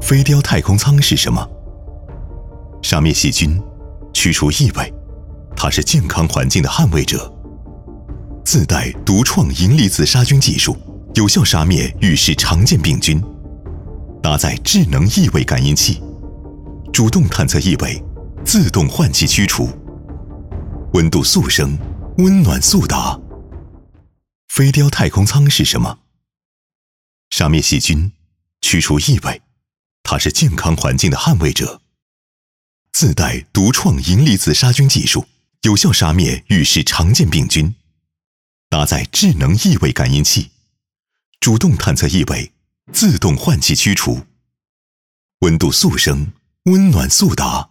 飞雕太空舱是什么？杀灭细菌，驱除异味，它是健康环境的捍卫者。自带独创银离子杀菌技术，有效杀灭浴室常见病菌。搭载智能异味感应器，主动探测异味，自动换气驱除。温度速升，温暖速达。飞雕太空舱是什么？杀灭细菌，驱除异味，它是健康环境的捍卫者。自带独创银离子杀菌技术，有效杀灭浴室常见病菌。搭载智能异味感应器，主动探测异味，自动换气驱除。温度速升，温暖速达。